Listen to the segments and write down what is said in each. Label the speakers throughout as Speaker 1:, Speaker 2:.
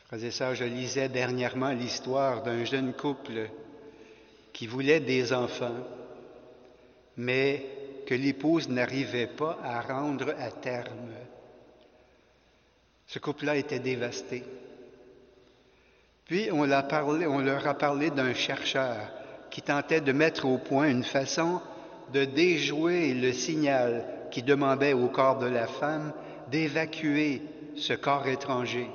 Speaker 1: Frères et sœurs, je lisais dernièrement l'histoire d'un jeune couple qui voulait des enfants, mais que l'épouse n'arrivait pas à rendre à terme. Ce couple-là était dévasté. Puis on leur a parlé d'un chercheur qui tentait de mettre au point une façon de déjouer le signal qui demandait au corps de la femme d'évacuer ce corps étranger.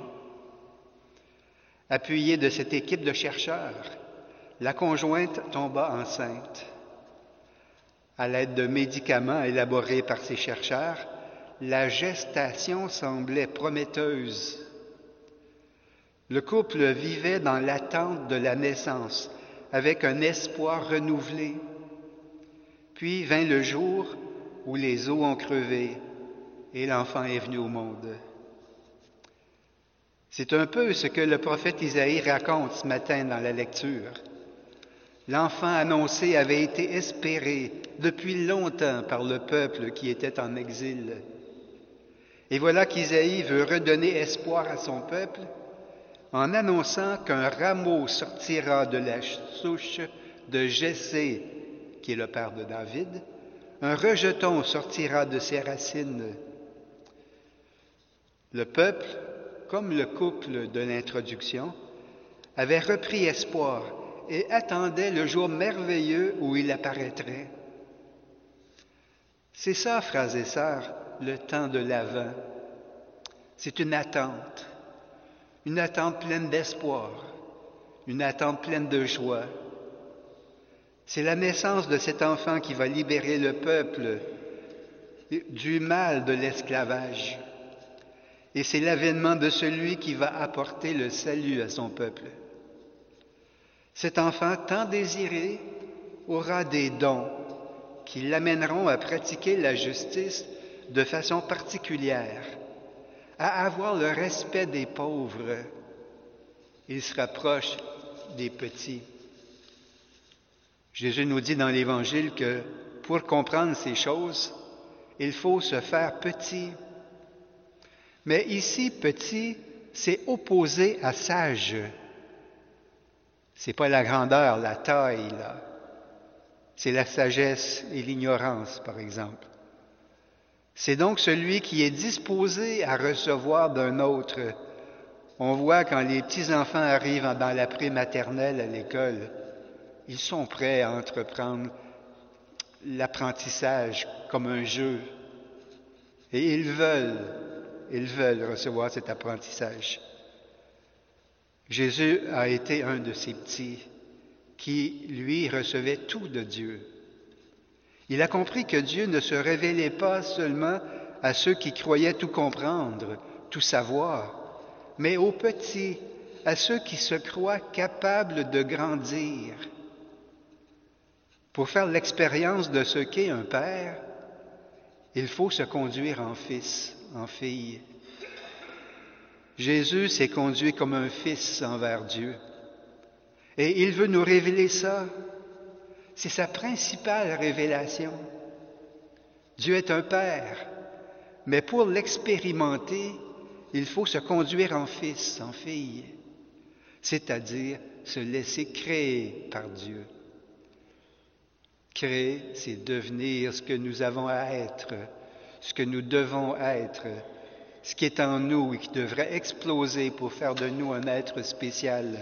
Speaker 1: Appuyée de cette équipe de chercheurs, la conjointe tomba enceinte. À l'aide de médicaments élaborés par ces chercheurs, la gestation semblait prometteuse. Le couple vivait dans l'attente de la naissance, avec un espoir renouvelé. Puis vint le jour où les os ont crevé et l'enfant est venu au monde. C'est un peu ce que le prophète Isaïe raconte ce matin dans la lecture. L'enfant annoncé avait été espéré depuis longtemps par le peuple qui était en exil. Et voilà qu'Isaïe veut redonner espoir à son peuple en annonçant qu'un rameau sortira de la souche de Jessé, qui est le père de David, un rejeton sortira de ses racines. Le peuple, comme le couple de l'introduction, avait repris espoir et attendait le jour merveilleux où il apparaîtrait. C'est ça, frères et sœurs, le temps de l'Avent. C'est une attente pleine d'espoir, une attente pleine de joie. C'est la naissance de cet enfant qui va libérer le peuple du mal de l'esclavage. Et c'est l'avènement de celui qui va apporter le salut à son peuple. Cet enfant tant désiré aura des dons qui l'amèneront à pratiquer la justice de façon particulière, à avoir le respect des pauvres. Il sera proche des petits. Jésus nous dit dans l'Évangile que pour comprendre ces choses, il faut se faire petit. Mais ici, petit, c'est opposé à sage. C'est pas la grandeur, la taille, là. C'est la sagesse et l'ignorance, par exemple. C'est donc celui qui est disposé à recevoir d'un autre. On voit quand les petits-enfants arrivent dans la prématernelle à l'école, ils sont prêts à entreprendre l'apprentissage comme un jeu. Et ils veulent recevoir cet apprentissage. Jésus a été un de ces petits qui, lui, recevait tout de Dieu. Il a compris que Dieu ne se révélait pas seulement à ceux qui croyaient tout comprendre, tout savoir, mais aux petits, à ceux qui se croient capables de grandir. Pour faire l'expérience de ce qu'est un père, il faut se conduire en fils, en fille. Jésus s'est conduit comme un fils envers Dieu. Et il veut nous révéler ça. C'est sa principale révélation. Dieu est un père, mais pour l'expérimenter, il faut se conduire en fils, en fille, c'est-à-dire se laisser créer par Dieu. Créer, c'est devenir ce que nous avons à être, ce que nous devons être, ce qui est en nous et qui devrait exploser pour faire de nous un être spécial.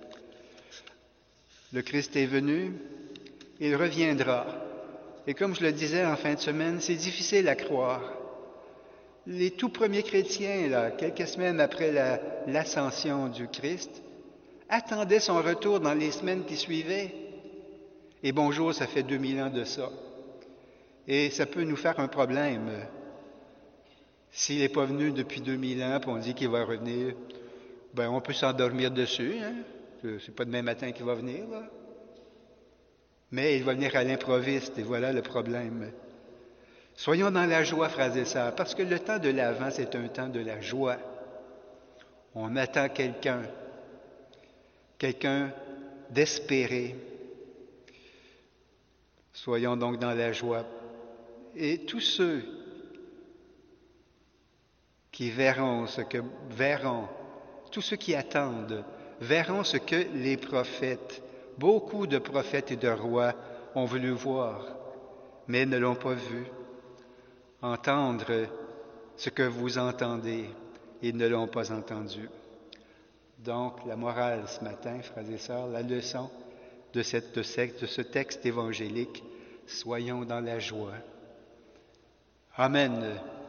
Speaker 1: Le Christ est venu, il reviendra. Et comme je le disais en fin de semaine, c'est difficile à croire. Les tout premiers chrétiens, là, quelques semaines après l'ascension du Christ, attendaient son retour dans les semaines qui suivaient. Et bonjour, ça fait 2000 ans de ça. Et ça peut nous faire un problème. S'il n'est pas venu depuis 2000 ans, puis on dit qu'il va revenir, ben on peut s'endormir dessus, hein? C'est pas demain matin qu'il va venir, là. Mais il va venir à l'improviste, et voilà le problème. Soyons dans la joie, frères et sœurs, parce que le temps de l'Avent, c'est un temps de la joie. On attend quelqu'un d'espéré. Soyons donc dans la joie. Et tous ceux qui verront tous ceux qui attendent, verront ce que les prophètes, beaucoup de prophètes et de rois ont voulu voir, mais ne l'ont pas vu. Entendre ce que vous entendez, ils ne l'ont pas entendu. Donc, la morale ce matin, frères et sœurs, la leçon de ce texte évangélique, soyons dans la joie. Amen.